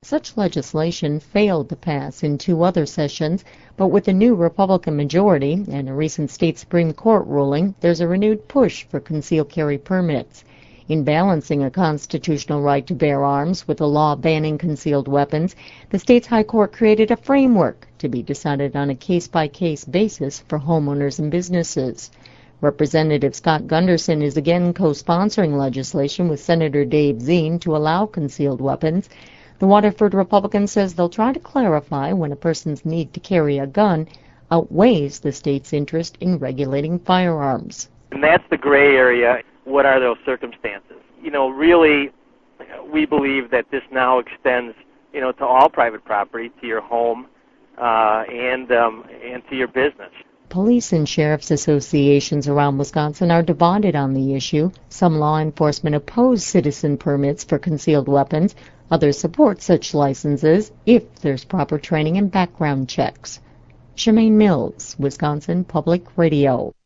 Such legislation failed to pass in two other sessions, but with a new Republican majority and a recent state Supreme Court ruling, there's a renewed push for concealed carry permits. In balancing a constitutional right to bear arms with a law banning concealed weapons, the state's High Court created a framework to be decided on a case-by-case basis for homeowners and businesses. Representative Scott Gunderson is again co-sponsoring legislation with Senator Dave Zine to allow concealed weapons. The Waterford Republican says they'll try to clarify when a person's need to carry a gun outweighs the state's interest in regulating firearms. And that's the gray area. What are those circumstances? Really, we believe that this now extends, to all private property, to your home, and to your business. Police and sheriff's associations around Wisconsin are divided on the issue. Some law enforcement oppose citizen permits for concealed weapons. Others support such licenses if there's proper training and background checks. Shemaine Mills, Wisconsin Public Radio.